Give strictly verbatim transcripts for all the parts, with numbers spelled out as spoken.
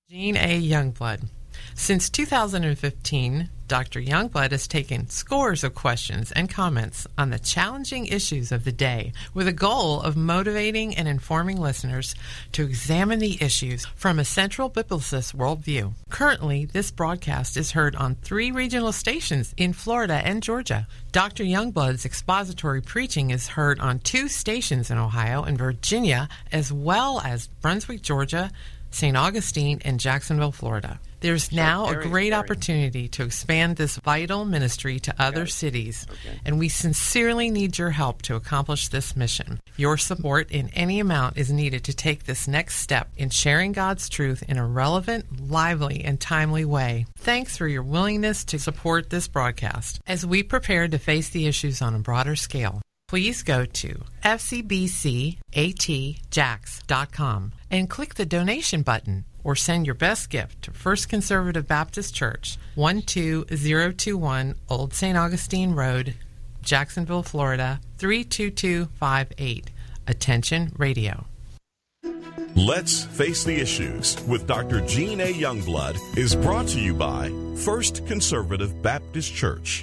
Jean A. Youngblood. Since two thousand fifteen, Doctor Youngblood has taken scores of questions and comments on the challenging issues of the day with a goal of motivating and informing listeners to examine the issues from a central biblicist worldview. Currently, this broadcast is heard on three regional stations in Florida and Georgia. Doctor Youngblood's expository preaching is heard on two stations in Ohio and Virginia, as well as Brunswick, Georgia, Saint Augustine, and Jacksonville, Florida. There's now a great opportunity to expand this vital ministry to other cities, okay. and we sincerely need your help to accomplish this mission. Your support in any amount is needed to take this next step in sharing God's truth in a relevant, lively, and timely way. Thanks for your willingness to support this broadcast as we prepare to face the issues on a broader scale. Please go to f c b c a t jax dot com and click the donation button, or send your best gift to First Conservative Baptist Church, one two zero two one Old Saint Augustine Road, Jacksonville, Florida, three two two five eight. Attention Radio. Let's Face the Issues with Doctor Jean A. Youngblood is brought to you by First Conservative Baptist Church.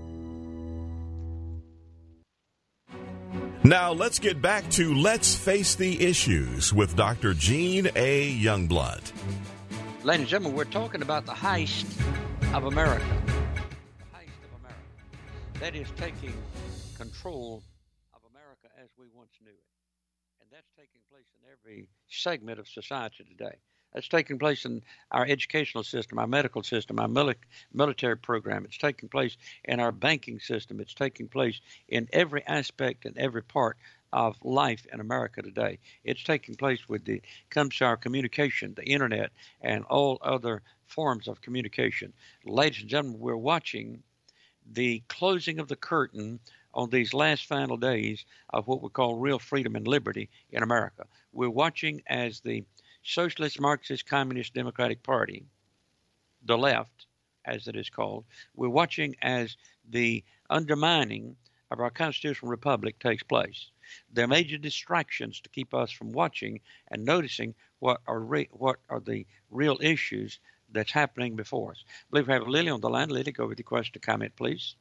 Now let's get back to Let's Face the Issues with Doctor Jean A. Youngblood. Ladies and gentlemen, we're talking about the heist of America. The heist of America. That is taking control of America as we once knew it. And that's taking place in every segment of society today. That's taking place in our educational system, our medical system, our mili- military program. It's taking place in our banking system. It's taking place in every aspect and every part of life in America today. It's taking place with the comes to our communication, the internet, and all other forms of communication. Ladies and gentlemen, we're watching the closing of the curtain on these last final days of what we call real freedom and liberty in America. We're watching as the Socialist, Marxist, Communist, Democratic Party, the left, as it is called, we're watching as the undermining of our constitutional republic takes place. There are major distractions to keep us from watching and noticing what are re- what are the real issues that's happening before us. I believe we have Lily on the line. Lily, go with your question or comment, please.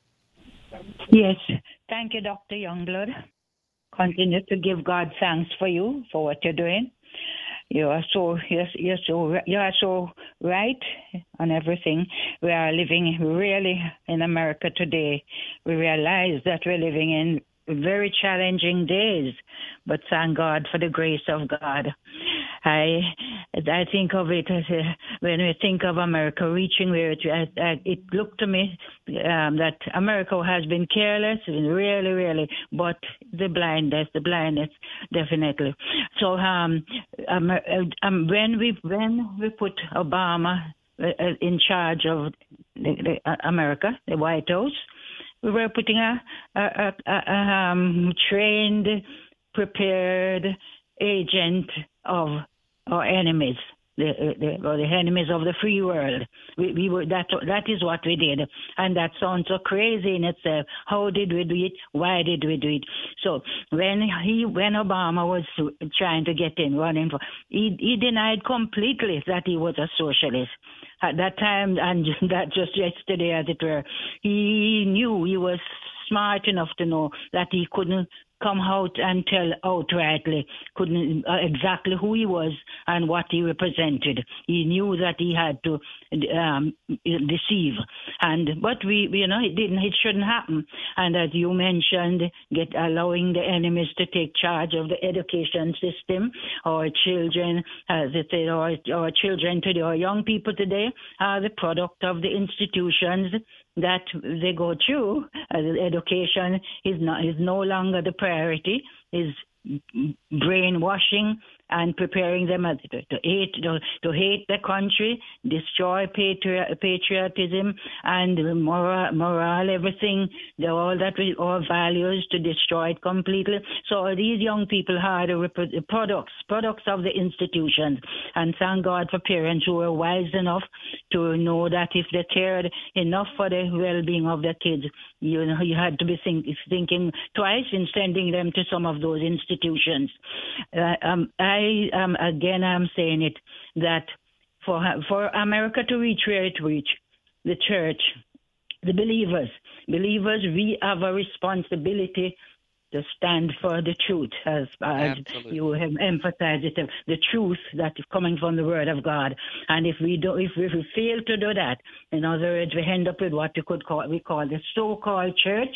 Yes. Thank you, Doctor Youngblood. Continue to give God thanks for you, for what you're doing. You are so yes, you're so you are so right on everything. We are living really in America today. We realize that we're living in very challenging days, but thank God for the grace of God. I I think of it as a, when we think of America reaching where it, I, it looked to me um, that America has been careless, really, really, but the blindness, the blindness, definitely. So um, um, um when we when we put Obama in charge of the, the, America, the White House, we were putting a, a, a, a um, trained, prepared agent of our enemies, the, the, or the enemies of the free world. We, we were that that is what we did, and that sounds so crazy in itself. How did we do it? Why did we do it? So when he, when Obama was trying to get in, running for, he, he denied completely that he was a socialist. At that time, and that just yesterday, as it were, he knew, he was smart enough to know that he couldn't come out and tell outrightly, couldn't uh, exactly who he was and what he represented. He knew that he had to um, deceive, and but we, you know, it didn't, it shouldn't happen. And as you mentioned, get allowing the enemies to take charge of the education system. Our children, as it said, our, our children today, our young people today, are the product of the institutions that they go through. Uh, education is not is no longer the priority. Is brainwashing and preparing them to, to hate to, to hate the country, destroy patri- patriotism and moral, moral everything, the, all that we, all values, to destroy it completely. So these young people are the rep- products products of the institutions, and thank God for parents who are wise enough to know that if they cared enough for the well-being of their kids, you know, you had to be think, thinking twice in sending them to some of those institutions. Uh, um, I um, again, I'm saying it that for for America to reach where it reached, the church, the believers, believers, we have a responsibility to stand for the truth, as, as you have emphasized it, the truth that is coming from the Word of God. And if we do, if we, if we fail to do that, in other words, we end up with what you could call we call the so-called church,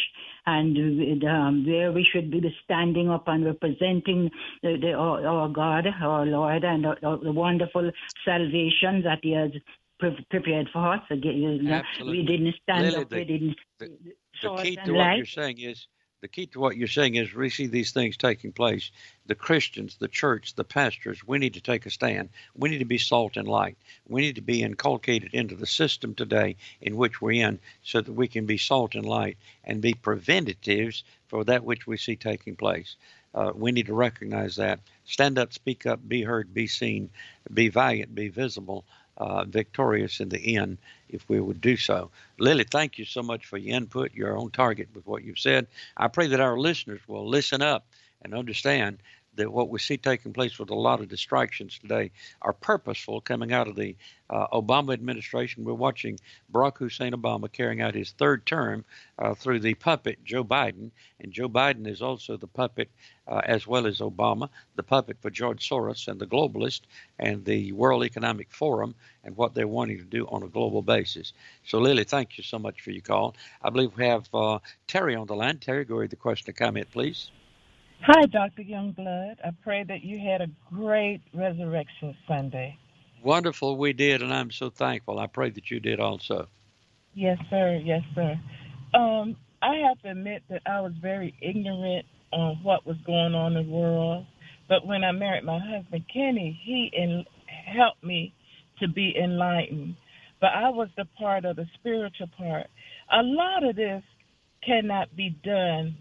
and um, there we should be standing up and representing the, the, our, our God, our Lord, and our, our, the wonderful salvation that He has prepared for us. Again, we didn't stand Lily, up. The, we didn't. The, the key to what light. you're saying is. The key to what you're saying is we see these things taking place. The Christians, the church, the pastors, we need to take a stand. We need to be salt and light. We need to be inculcated into the system today in which we're in so that we can be salt and light and be preventatives for that which we see taking place. Uh, we need to recognize that. Stand up, speak up, be heard, be seen, be valiant, be visible. Uh, victorious in the end if we would do so. Lily, thank you so much for your input. You're on target with what you've said. I pray that our listeners will listen up and understand that what we see taking place with a lot of distractions today are purposeful, coming out of the uh, Obama administration. We're watching Barack Hussein Obama carrying out his third term uh, through the puppet Joe Biden, and Joe Biden is also the puppet, uh, as well as Obama, the puppet for George Soros and the globalists and the World Economic Forum and what they're wanting to do on a global basis. So, Lily, thank you so much for your call. I believe we have uh, Terry on the line. Terry, go ahead with the question or comment, please. Hi, Doctor Youngblood. I pray that you had a great Resurrection Sunday. Wonderful, we did, and I'm so thankful. I pray that you did also. Yes, sir. Yes, sir. Um, I have to admit that I was very ignorant on what was going on in the world. But when I married my husband, Kenny, he in, helped me to be enlightened. But I was the part of the spiritual part. A lot of this cannot be done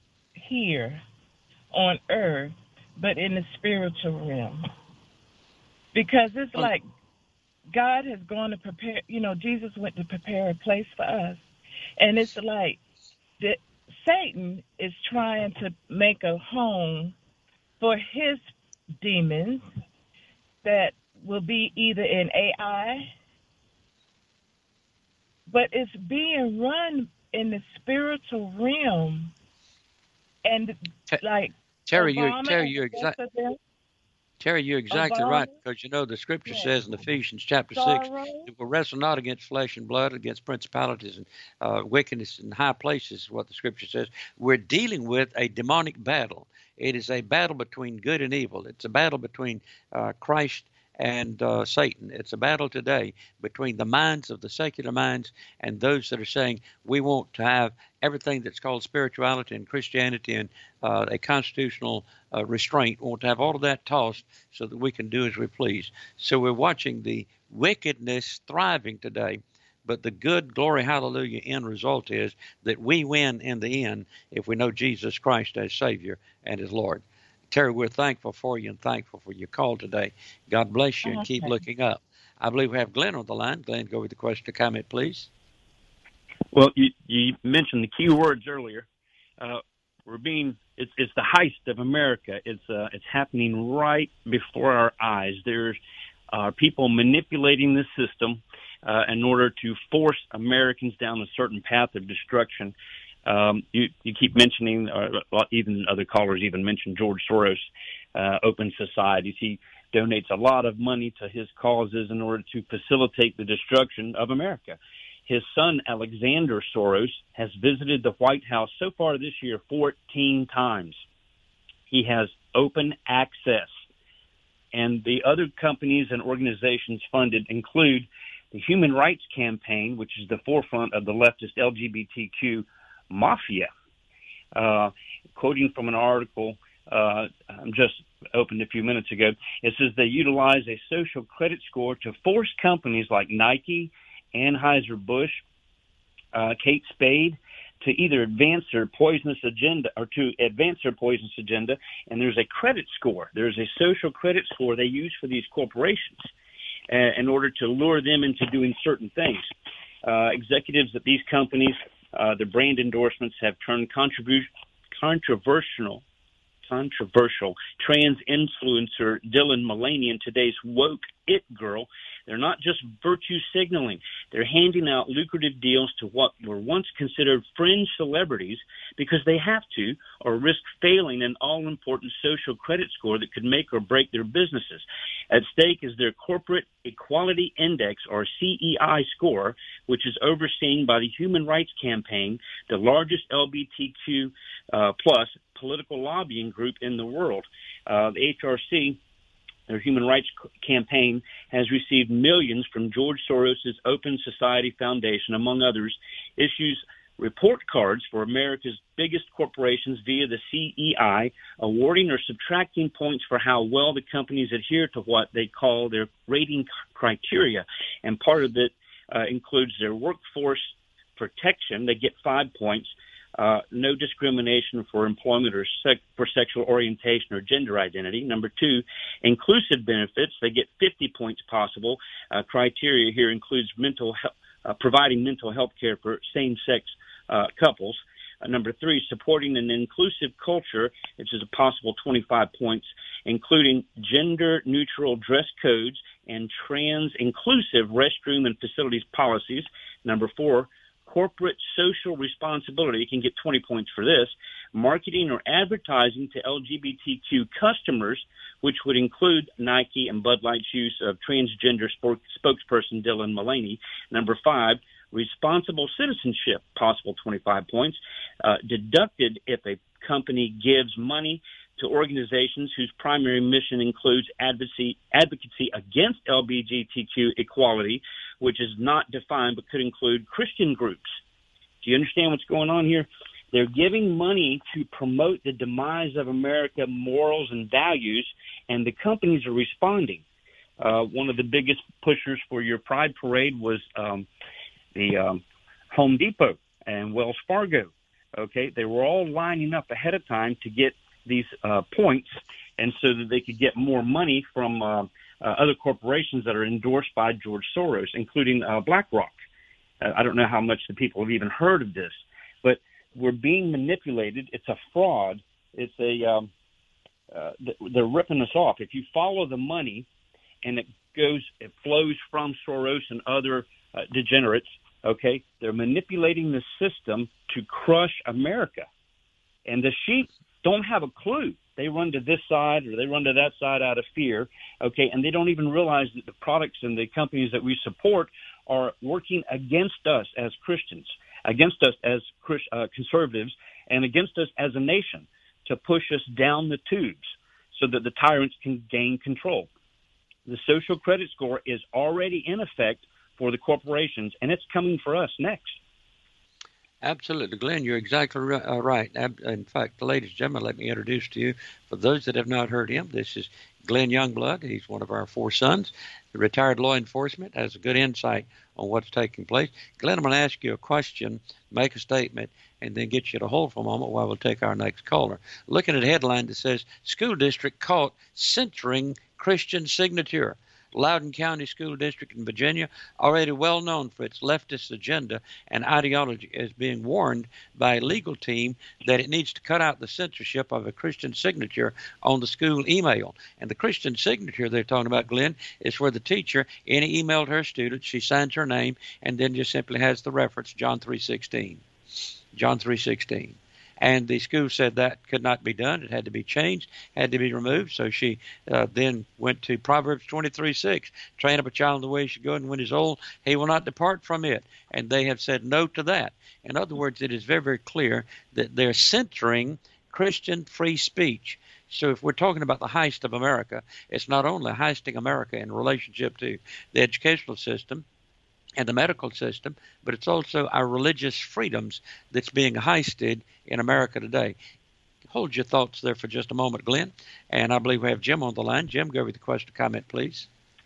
here on earth, but in the spiritual realm. Because it's like God has gone to prepare, you know, Jesus went to prepare a place for us. And it's like that Satan is trying to make a home for his demons that will be either in A I, but it's being run in the spiritual realm. And like Terry, Obama you're Terry, you're exactly Terry, you're exactly Obama, right, because you know the Scripture yeah. says in Ephesians chapter Sorrow. six that we wrestle not against flesh and blood, against principalities and uh, wickedness in high places. Is what the Scripture says. We're dealing with a demonic battle. It is a battle between good and evil. It's a battle between uh, Christ and uh, Satan. It's a battle today between the minds of the secular minds and those that are saying we want to have everything that's called spirituality and Christianity and uh, a constitutional uh, restraint. We want to have all of that tossed so that we can do as we please. So we're watching the wickedness thriving today, but the good, glory, hallelujah, end result is that we win in the end if we know Jesus Christ as Savior and as Lord. Terry, we're thankful for you and thankful for your call today. God bless you and keep looking up. I believe we have Glenn on the line. Glenn, go with the question or comment, please. Well, you, you mentioned the key words earlier. Uh, we're being it's, it's the heist of America. It's uh, it's happening right before our eyes. There's uh, people manipulating this system uh, in order to force Americans down a certain path of destruction. Um, you, you keep mentioning, uh, even other callers even mentioned George Soros, uh, Open Society. He donates a lot of money to his causes in order to facilitate the destruction of America. His son, Alexander Soros, has visited the White House so far this year fourteen times. He has open access. And the other companies and organizations funded include the Human Rights Campaign, which is the forefront of the leftist L G B T Q mafia. Uh, quoting from an article uh, just opened a few minutes ago, it says they utilize a social credit score to force companies like Nike, Anheuser-Busch, uh, Kate Spade to either advance their poisonous agenda or to advance their poisonous agenda. And there's a credit score. There's a social credit score they use for these corporations uh, in order to lure them into doing certain things. Uh, executives at these companies, Uh, the brand endorsements have turned contribu- controversial, controversial trans influencer Dylan Mulvaney and today's woke it girl They're not just virtue signaling. They're handing out lucrative deals to what were once considered fringe celebrities because they have to, or risk failing an all-important social credit score that could make or break their businesses. At stake is their Corporate Equality Index, or C E I score, which is overseen by the Human Rights Campaign, the largest L G B T Q uh, plus political lobbying group in the world. Uh, the H R C, their Human Rights Campaign, has received millions from George Soros' Open Society Foundation, among others, issues report cards for America's biggest corporations via the C E I, awarding or subtracting points for how well the companies adhere to what they call their rating criteria. And part of it uh, includes their workforce protection. They get five points. Uh, no discrimination for employment or sec- for sexual orientation or gender identity. Number two, inclusive benefits. They get fifty points possible. Uh, criteria here includes mental he- uh, providing mental health care for same-sex uh, couples. Uh, number three, supporting an inclusive culture, which is a possible twenty-five points, including gender-neutral dress codes and trans-inclusive restroom and facilities policies. Number four, corporate social responsibility. You can get twenty points for this. Marketing or advertising to L G B T Q customers, which would include Nike and Bud Light's use of transgender sport, spokesperson Dylan Mulvaney. Number five, responsible citizenship, possible twenty-five points, uh, deducted if a company gives money to organizations whose primary mission includes advocacy, advocacy against L G B T Q equality, which is not defined but could include Christian groups. Do you understand what's going on here? They're giving money to promote the demise of America morals and values, and the companies are responding. Uh, one of the biggest pushers for your Pride Parade was um, the um, Home Depot and Wells Fargo. Okay, they were all lining up ahead of time to get these uh, points, and so that they could get more money from uh, uh, other corporations that are endorsed by George Soros, including uh, BlackRock. Uh, I don't know how much the people have even heard of this, but we're being manipulated. It's a fraud. It's a um, uh, they're ripping us off. If you follow the money, and it goes, it flows from Soros and other uh, degenerates. Okay, they're manipulating the system to crush America, and the sheep don't have a clue. They run to this side or they run to that side out of fear, okay, and they don't even realize that the products and the companies that we support are working against us as Christians, against us as uh, conservatives, and against us as a nation to push us down the tubes so that the tyrants can gain control. The social credit score is already in effect for the corporations, and it's coming for us next. Absolutely, Glenn, you're exactly right. In fact, ladies and gentlemen, let me introduce to you, for those that have not heard him, this is Glenn Youngblood. He's one of our four sons, retired law enforcement, has a good insight on what's taking place. Glenn, I'm going to ask you a question, make a statement, and then get you to hold for a moment while we'll take our next caller. Looking at a headline that says, School District Caught Censoring Christian Signature. Loudoun County School District in Virginia, already well known for its leftist agenda and ideology, is being warned by a legal team that it needs to cut out the censorship of a Christian signature on the school email. And the Christian signature they're talking about, Glenn, is where the teacher, any emailed her student, she signs her name, and then just simply has the reference John three sixteen. John three sixteen. And the school said that could not be done. It had to be changed, had to be removed. So she uh, then went to Proverbs twenty-three six, train up a child in the way he should go, and when he's old, he will not depart from it. And they have said no to that. In other words, it is very, very clear that they're censoring Christian free speech. So if we're talking about the heist of America, it's not only heisting America in relationship to the educational system and the medical system, but it's also our religious freedoms that's being heisted in America today. Hold your thoughts there for just a moment, Glenn. And I believe we have Jim on the line. Jim, go over the question or comment, please.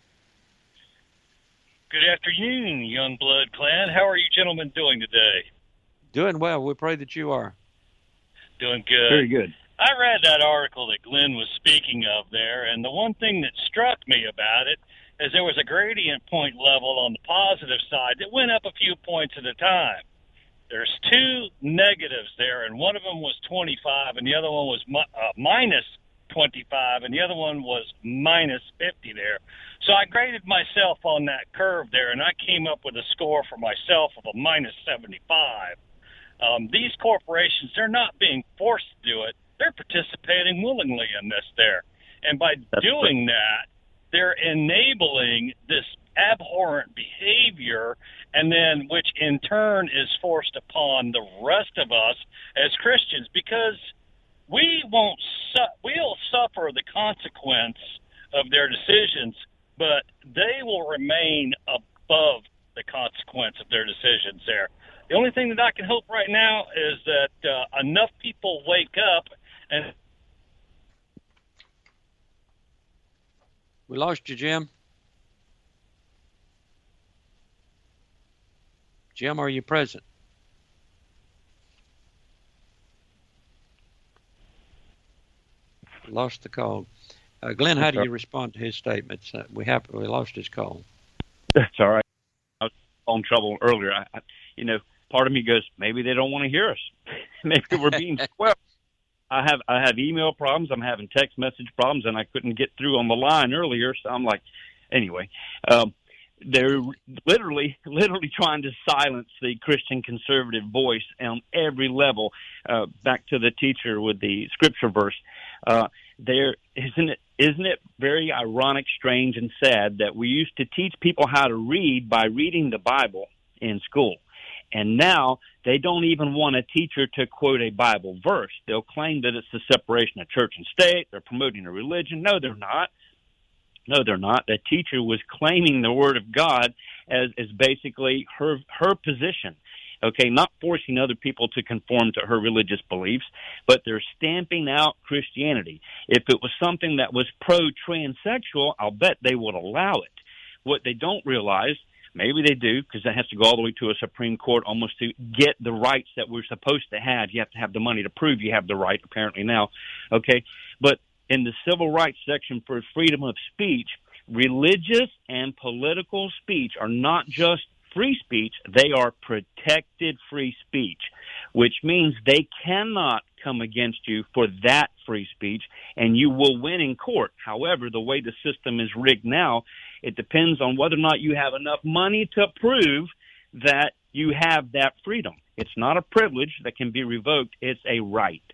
Good afternoon, Youngblood clan. How are you gentlemen doing today? Doing well. We pray that you are. Doing good. Very good. I read that article that Glenn was speaking of there, and the one thing that struck me about it is there was a gradient point level on the positive side that went up a few points at a time. There's two negatives there, and one of them was twenty-five, and the other one was mi- uh, minus twenty-five, and the other one was minus fifty there. So I graded myself on that curve there, and I came up with a score for myself of a minus seventy-five. Um, these corporations, they're not being forced to do it. They're participating willingly in this there. And by That's doing right. that, they're enabling this abhorrent behavior, and then which in turn is forced upon the rest of us as Christians, because we won't su- we'll suffer the consequence of their decisions, but they will remain above the consequence of their decisions there. The only thing that I can hope right now is that uh, enough people wake up and... We lost you, Jim. Jim, are you present? Lost the call. Uh, Glenn, how do you respond to his statements? Uh, we have we lost his call. That's all right. I was on trouble earlier. I, I, you know, part of me goes, maybe they don't want to hear us. Maybe we're being well. I have I have email problems. I'm having text message problems, and I couldn't get through on the line earlier. So I'm like, anyway, um, they're literally literally trying to silence the Christian conservative voice on every level. Uh, back to the teacher with the scripture verse. Uh, there isn't it isn't it very ironic, strange, and sad that we used to teach people how to read by reading the Bible in school. And now they don't even want a teacher to quote a Bible verse. They'll claim that it's the separation of church and state. They're promoting a religion. No, they're not. No, they're not. The teacher was claiming the Word of God as, as basically her her position. Okay, not forcing other people to conform to her religious beliefs, but they're stamping out Christianity. If it was something that was pro-transsexual, I'll bet they would allow it. What they don't realize, maybe they do, because that has to go all the way to a Supreme Court almost to get the rights that we're supposed to have. You have to have the money to prove you have the right, apparently now. Okay, but in the civil rights section for freedom of speech, religious and political speech are not just free speech, they are protected free speech, which means they cannot come against you for that free speech, and you will win in court. However, the way the system is rigged now, it depends on whether or not you have enough money to prove that you have that freedom. It's not a privilege that can be revoked. It's a right.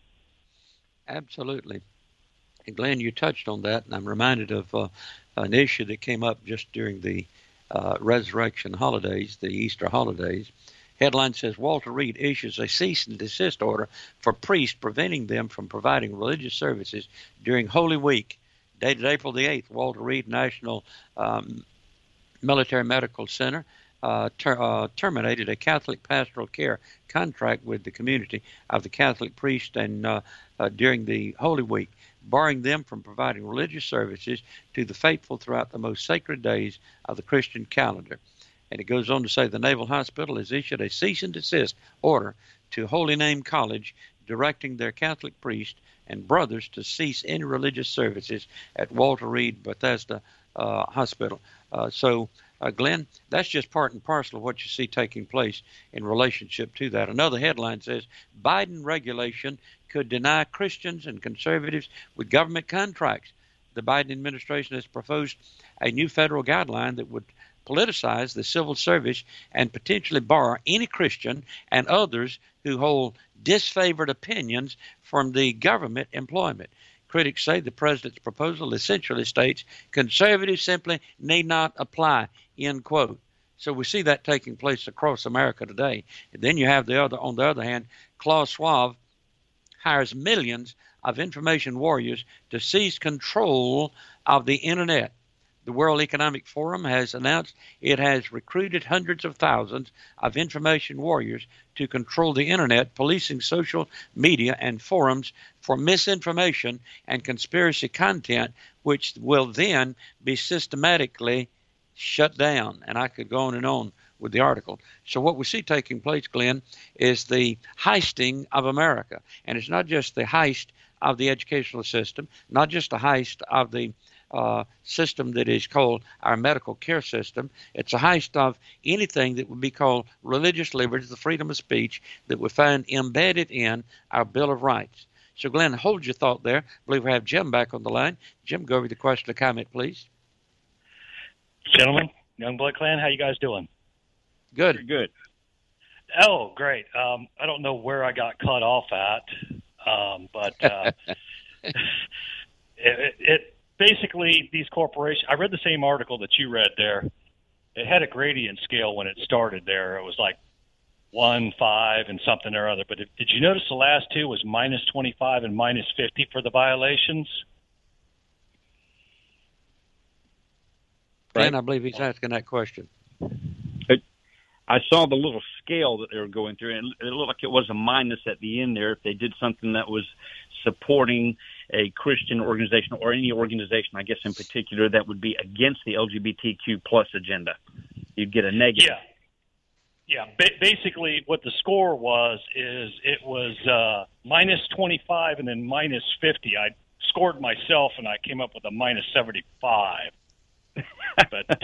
Absolutely. And Glenn, you touched on that, and I'm reminded of uh, an issue that came up just during the uh, resurrection holidays, the Easter holidays. Headline says, Walter Reed issues a cease and desist order for priests preventing them from providing religious services during Holy Week. Dated April the eighth, Walter Reed National um, Military Medical Center uh, ter- uh, terminated a Catholic pastoral care contract with the community of the Catholic priests and uh, uh, during the Holy Week, barring them from providing religious services to the faithful throughout the most sacred days of the Christian calendar. And it goes on to say the Naval Hospital has issued a cease and desist order to Holy Name College, directing their Catholic priests and brothers to cease any religious services at Walter Reed Bethesda uh, Hospital. Uh, so, uh, Glenn, that's just part and parcel of what you see taking place in relationship to that. Another headline says Biden regulation could deny Christians and conservatives with government contracts. The Biden administration has proposed a new federal guideline that would politicize the civil service and potentially bar any Christian and others who hold disfavored opinions from the government employment. Critics say the president's proposal essentially states conservatives simply need not apply, end quote. So we see that taking place across America today. And then you have the other, on the other hand, Klaus Schwab hires millions of information warriors to seize control of the internet. The World Economic Forum has announced it has recruited hundreds of thousands of information warriors to control the internet, policing social media and forums for misinformation and conspiracy content, which will then be systematically shut down. And I could go on and on with the article. So what we see taking place, Glenn, is the heisting of America. And it's not just the heist of the educational system, not just the heist of the Uh, system that is called our medical care system. It's a heist of anything that would be called religious liberty, the freedom of speech that we find embedded in our Bill of Rights. So, Glenn, hold your thought there. I believe we have Jim back on the line. Jim, go over the question or comment, please. Gentlemen, Youngblood Clan, how you guys doing? Good. Very good. Oh, great. Um, I don't know where I got cut off at, um, but uh, it, it, it basically, these corporations, I read the same article that you read there. It had a gradient scale when it started there. It was like one, five, and something or other. But did you notice the last two was minus twenty-five and minus fifty for the violations? Glenn, I believe he's asking that question. I saw the little scale that they were going through, and it looked like it was a minus at the end there if they did something that was supporting a Christian organization or any organization, I guess in particular, that would be against the L G B T Q plus agenda. You'd get a negative. Yeah. Yeah, ba- basically what the score was is it was uh, minus twenty-five and then minus fifty. I scored myself, and I came up with a minus seventy-five. But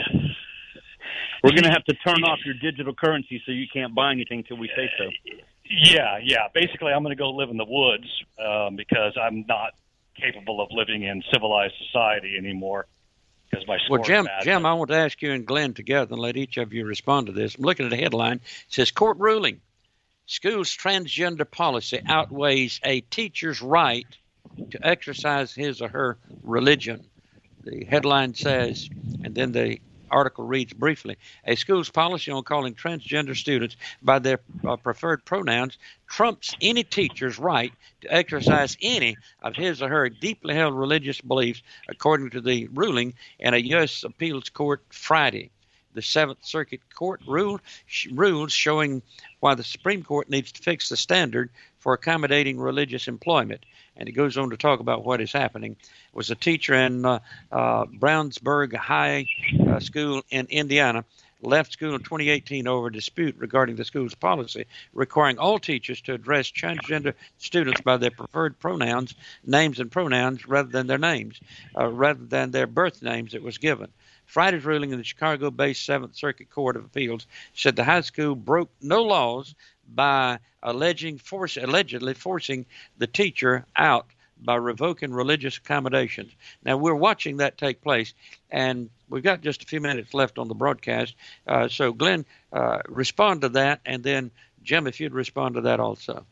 we're going to have to turn off your digital currency so you can't buy anything till we say so. Yeah, yeah. Basically, I'm going to go live in the woods um, because I'm not capable of living in civilized society anymore. Because my score well, Jim, is bad. Jim, I want to ask you and Glenn together and let each of you respond to this. I'm looking at the headline. It says, court ruling. School's transgender policy outweighs a teacher's right to exercise his or her religion. The headline says, and then the article reads briefly, a school's policy on calling transgender students by their uh, preferred pronouns trumps any teacher's right to exercise any of his or her deeply held religious beliefs, according to the ruling in a U S appeals court Friday. The Seventh Circuit Court ruled, rules showing why the Supreme Court needs to fix the standard for accommodating religious employment. And it goes on to talk about what is happening. It was a teacher in uh, uh, Brownsburg High uh, School in Indiana, left school in twenty eighteen over a dispute regarding the school's policy requiring all teachers to address transgender students by their preferred pronouns, names and pronouns, rather than their names, uh, rather than their birth names that was given. Friday's ruling in the Chicago-based Seventh Circuit Court of Appeals said the high school broke no laws by alleging force, allegedly forcing the teacher out by revoking religious accommodations. Now, we're watching that take place, and we've got just a few minutes left on the broadcast. Uh, so, Glenn, uh, respond to that, and then, Jim, if you'd respond to that also.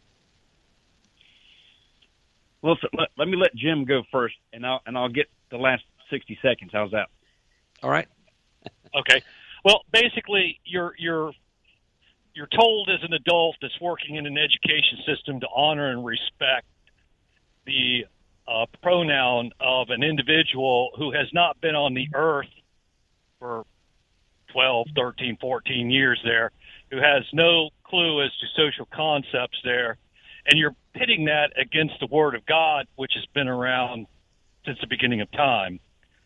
Well, so let, let me let Jim go first, and I'll, and I'll get the last sixty seconds. How's that? All right. Okay. Well, basically, you're you're you're told as an adult that's working in an education system to honor and respect the uh, pronoun of an individual who has not been on the earth for twelve, thirteen, fourteen years there, who has no clue as to social concepts there, and you're pitting that against the Word of God, which has been around since the beginning of time.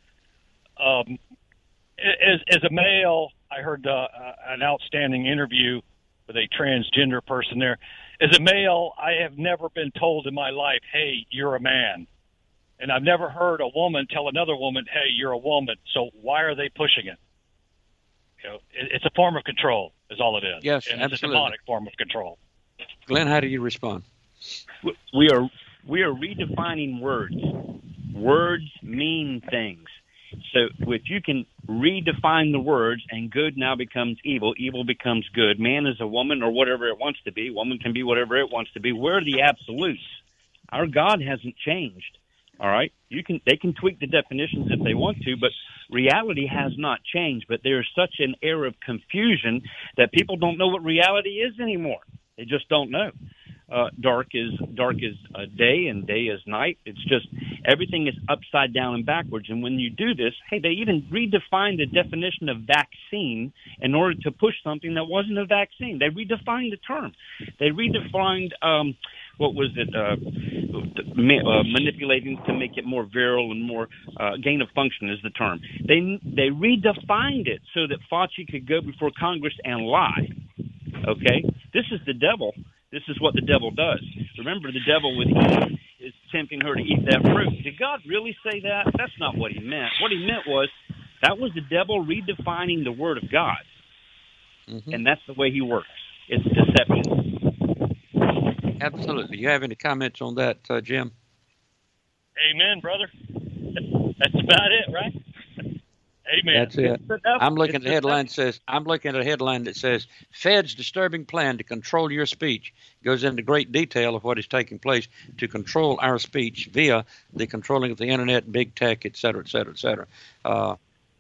Um, as, as a male, I heard uh, an outstanding interview with a transgender person there. As a male, I have never been told in my life, hey, you're a man. And I've never heard a woman tell another woman, hey, you're a woman. So why are they pushing it? You know, it, it's a form of control is all it is. Yes, and absolutely. It's a demonic form of control. Glenn, how do you respond? We are we are redefining words. Words mean things. So if you can redefine the words and good now becomes evil, evil becomes good, man is a woman or whatever it wants to be, woman can be whatever it wants to be. We're the absolutes. Our God hasn't changed. All right? You can they can tweak the definitions if they want to, but reality has not changed. But there's such an air of confusion that people don't know what reality is anymore. They just don't know. Uh, dark is dark is uh, day and day is night. It's just everything is upside down and backwards. And when you do this, hey, they even redefined the definition of vaccine in order to push something that wasn't a vaccine. They redefined the term. They redefined um, what was it? Uh, uh, manipulating to make it more virile and more uh, gain of function is the term. They they redefined it so that Fauci could go before Congress and lie. Okay, this is the devil. This is what the devil does. Remember, the devil with Eve is tempting her to eat that fruit. Did God really say that? That's not what he meant. What he meant was that was the devil redefining the Word of God. Mm-hmm. And that's the way he works. It's deception. Absolutely. You have any comments on that, uh, Jim? Amen, brother. That's about it, right? Amen. That's it. I'm looking at the headline that says I'm looking at a headline that says Fed's disturbing plan to control your speech. Goes into great detail of what is taking place to control our speech via the controlling of the internet, big tech, et cetera, et cetera, et cetera. Uh,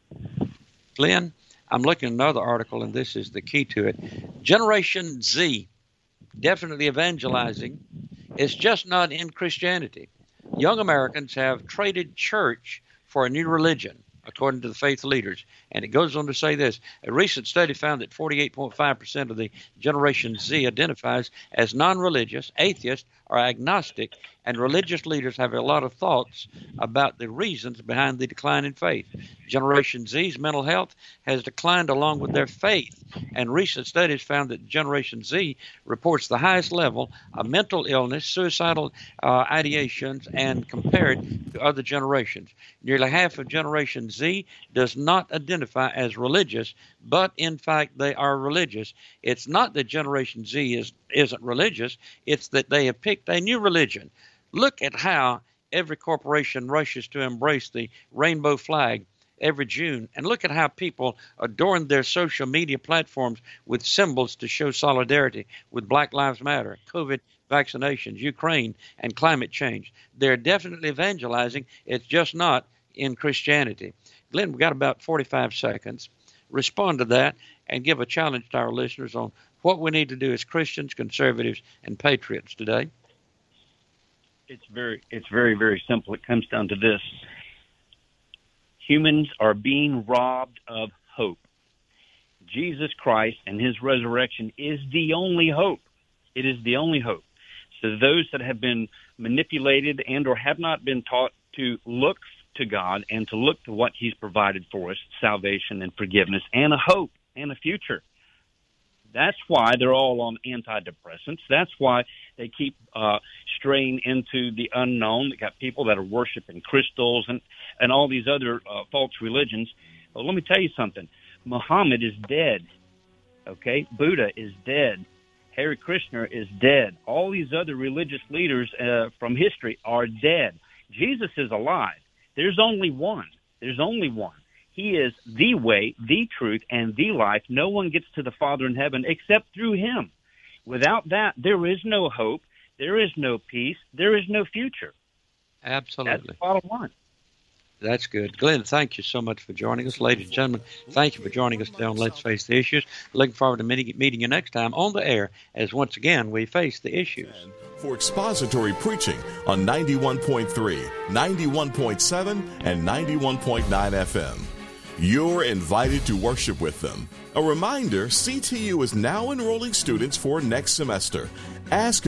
Glenn, I'm looking at another article, and this is the key to it. Generation Z, definitely evangelizing. It's just not in Christianity. Young Americans have traded church for a new religion, according to the faith leaders. And it goes on to say this. A recent study found that forty-eight point five percent of the Generation Z identifies as non-religious, atheist, or agnostic, and religious leaders have a lot of thoughts about the reasons behind the decline in faith. Generation Z's mental health has declined along with their faith, and recent studies found that Generation Z reports the highest level of mental illness, suicidal uh, ideations, and compared to other generations. Nearly half of Generation Z does not identify as religious, but in fact they are religious. It's not that Generation Z is, isn't religious, it's that they have picked a new religion. Look at how every corporation rushes to embrace the rainbow flag every June, and look at how people adorn their social media platforms with symbols to show solidarity with Black Lives Matter, COVID vaccinations, Ukraine, and climate change. They're definitely evangelizing. It's just not in Christianity. Glenn, we've got about forty-five seconds. Respond to that and give a challenge to our listeners on what we need to do as Christians, conservatives, and patriots today. It's very, it's very, very simple. It comes down to this. Humans are being robbed of hope. Jesus Christ and his resurrection is the only hope. It is the only hope. So those that have been manipulated and or have not been taught to look to God and to look to what he's provided for us, salvation and forgiveness and a hope and a future. That's why they're all on antidepressants. That's why they keep uh, straying into the unknown. They got people that are worshiping crystals and, and all these other uh, false religions. Well, let me tell you something. Muhammad is dead, okay? Buddha is dead. Hare Krishna is dead. All these other religious leaders uh, from history are dead. Jesus is alive. There's only one. There's only one. He is the way, the truth, and the life. No one gets to the Father in heaven except through him. Without that, there is no hope. There is no peace. There is no future. Absolutely. That's the bottom line. That's good. Glenn, thank you so much for joining us. Ladies and gentlemen, thank you for joining us today on Let's Face the Issues. Looking forward to meeting, meeting you next time on the air as once again we face the issues. For expository preaching on ninety-one point three, ninety-one point seven, and ninety-one point nine F M. You're invited to worship with them. A reminder, C T U is now enrolling students for next semester. Ask